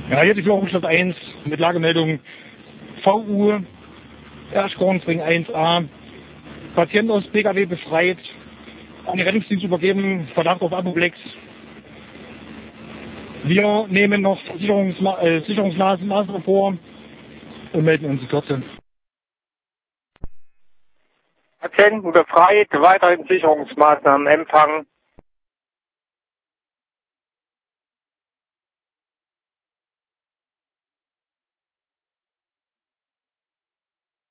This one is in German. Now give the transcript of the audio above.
Ja, hier die Führungsstadt 1 mit Lagemeldung VU, Erschkornsring 1a. Patient aus PKW befreit, an den Rettungsdienst übergeben, Verdacht auf Apoplex. Wir nehmen noch Sicherungsmaßnahmen vor und melden uns in Kürze. Patienten befreit, weiterhin Sicherungsmaßnahmen empfangen.